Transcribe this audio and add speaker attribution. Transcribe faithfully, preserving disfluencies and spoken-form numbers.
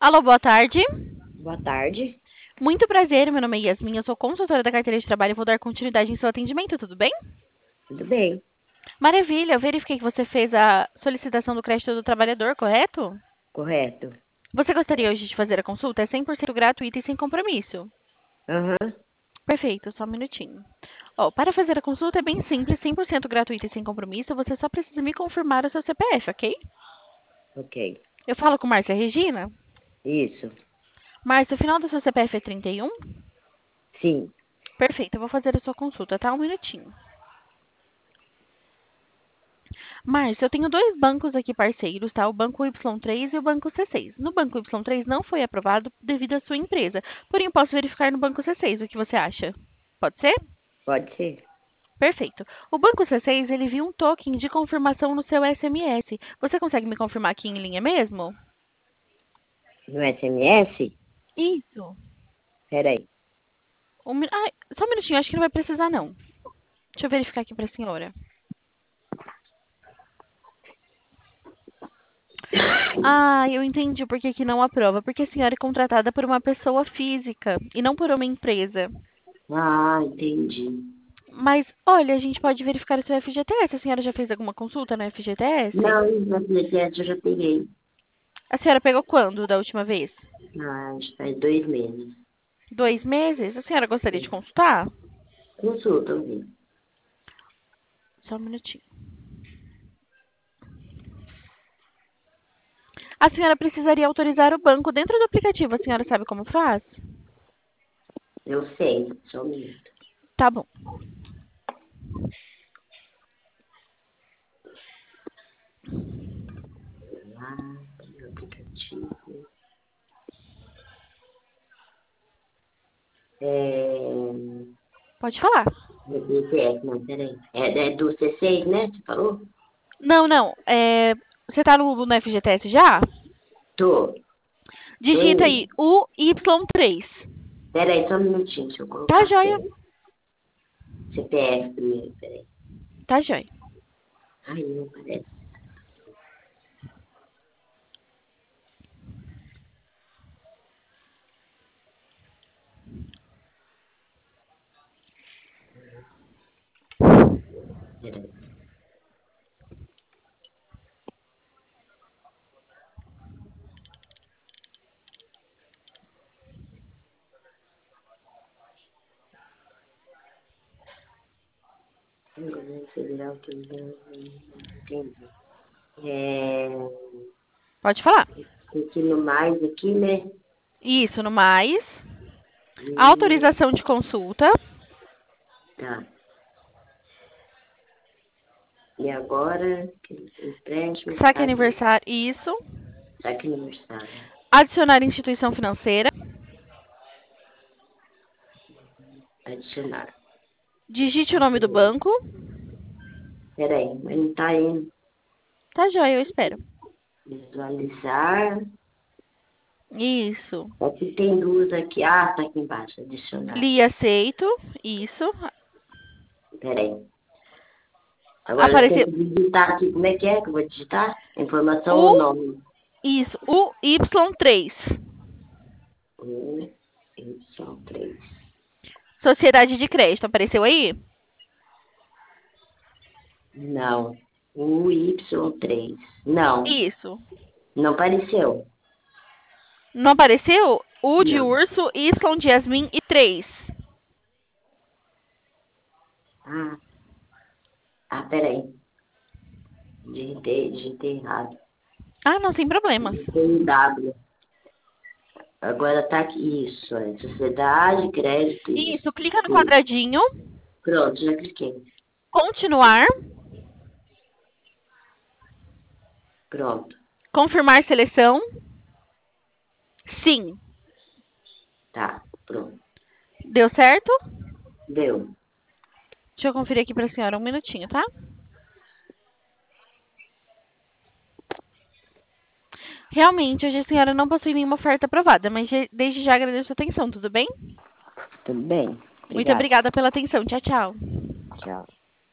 Speaker 1: Alô, boa tarde.
Speaker 2: Boa tarde.
Speaker 1: Muito prazer, meu nome é Yasmin, eu sou consultora da carteira de trabalho e vou dar continuidade em seu atendimento, tudo bem?
Speaker 2: Tudo bem?
Speaker 1: Maravilha, eu verifiquei que você fez a solicitação do crédito do trabalhador, correto?
Speaker 2: Correto.
Speaker 1: Você gostaria hoje de fazer a consulta? É cem por cento gratuita e sem compromisso.
Speaker 2: Aham.
Speaker 1: Perfeito, só um minutinho. Ó, para fazer a consulta é bem simples, cem por cento gratuita e sem compromisso, você só precisa me confirmar o seu C P F, ok?
Speaker 2: Ok.
Speaker 1: Eu falo com Márcia Regina?
Speaker 2: Isso.
Speaker 1: Márcia, o final do seu C P F é trinta e um?
Speaker 2: Sim.
Speaker 1: Perfeito, eu vou fazer a sua consulta, tá? Um minutinho. Márcia, eu tenho dois bancos aqui parceiros, tá? O Banco Y três e o Banco C seis. No Banco Y três não foi aprovado devido à sua empresa. Porém, eu posso verificar no Banco C seis. O que você acha? Pode ser?
Speaker 2: Pode ser?
Speaker 1: Perfeito. O Banco C seis, ele viu um token de confirmação no seu S M S. Você consegue me confirmar aqui em linha mesmo?
Speaker 2: No S M S?
Speaker 1: Isso.
Speaker 2: Peraí.
Speaker 1: Um, mi- ai, só um minutinho, acho que não vai precisar, não. Deixa eu verificar aqui para a senhora. Ah, eu entendi por que que não aprova. Porque a senhora é contratada por uma pessoa física e não por uma empresa.
Speaker 2: Ah, entendi.
Speaker 1: Mas, olha, a gente pode verificar o seu F G T S. A senhora já fez alguma consulta no F G T S?
Speaker 2: Não, no F G T S eu já peguei.
Speaker 1: A senhora pegou quando da última vez?
Speaker 2: Ah, acho que faz dois meses.
Speaker 1: Dois meses? A senhora gostaria de consultar?
Speaker 2: Consulta, eu vi.
Speaker 1: Só um minutinho. A senhora precisaria autorizar o banco dentro do aplicativo. A senhora sabe como faz?
Speaker 2: Eu sei, só um minuto.
Speaker 1: Tá bom.
Speaker 2: Lá, no aplicativo. É...
Speaker 1: Pode falar.
Speaker 2: F G T S, não, peraí. É, é do C seis, né? Você falou?
Speaker 1: Não, não. É... Você tá no, no F G T S já?
Speaker 2: Tô. Tô
Speaker 1: Digita
Speaker 2: indo.
Speaker 1: aí U Y três.
Speaker 2: Peraí, só um minutinho, deixa eu
Speaker 1: Tá
Speaker 2: colocar
Speaker 1: joia.
Speaker 2: C P F primeiro, peraí.
Speaker 1: Tá joia.
Speaker 2: Ai, não parece. Peraí. O governo federal que entendi. É,
Speaker 1: Pode falar.
Speaker 2: aqui no mais aqui, né?
Speaker 1: Isso, no mais.
Speaker 2: Hum,
Speaker 1: Autorização de consulta.
Speaker 2: tá. E agora, que- empréstimo,
Speaker 1: Saque
Speaker 2: sabe?
Speaker 1: aniversário. Isso.
Speaker 2: Saque aniversário.
Speaker 1: Adicionar instituição financeira.
Speaker 2: Adicionar.
Speaker 1: Digite o nome do banco.
Speaker 2: Peraí, mas não tá indo.
Speaker 1: Tá joia, eu espero.
Speaker 2: Visualizar.
Speaker 1: Isso.
Speaker 2: Aqui tem duas aqui. Ah, tá aqui embaixo. Adicionar.
Speaker 1: Li aceito. Isso.
Speaker 2: Peraí. Agora eu tenho
Speaker 1: Apareceu
Speaker 2: que digitar aqui. Como é que é que eu vou digitar? Informação ou
Speaker 1: U.
Speaker 2: nome?
Speaker 1: Isso. U Y três.
Speaker 2: Um, Y, três.
Speaker 1: Sociedade de crédito. Apareceu aí?
Speaker 2: Não. O Y três. Não.
Speaker 1: Isso.
Speaker 2: Não apareceu.
Speaker 1: Não apareceu? U de
Speaker 2: Não.
Speaker 1: urso, Y de Yasmin e três.
Speaker 2: Ah, ah, peraí. Digitei, digitei errado.
Speaker 1: Ah, não, sem problemas.
Speaker 2: Digitei um W. Agora tá aqui. Isso, é sociedade, crédito, isso.
Speaker 1: Isso. Clica no
Speaker 2: Isso.
Speaker 1: quadradinho.
Speaker 2: Pronto, já cliquei.
Speaker 1: Continuar.
Speaker 2: Pronto.
Speaker 1: Confirmar seleção. Sim.
Speaker 2: Tá, pronto.
Speaker 1: Deu certo?
Speaker 2: Deu.
Speaker 1: Deixa eu conferir aqui pra senhora um minutinho, tá? Realmente, hoje a senhora não possui nenhuma oferta aprovada, mas já- desde já agradeço a atenção, tudo bem?
Speaker 2: Tudo bem.
Speaker 1: Muito
Speaker 2: Obrigada.
Speaker 1: obrigada pela atenção. Tchau, tchau.
Speaker 2: Tchau.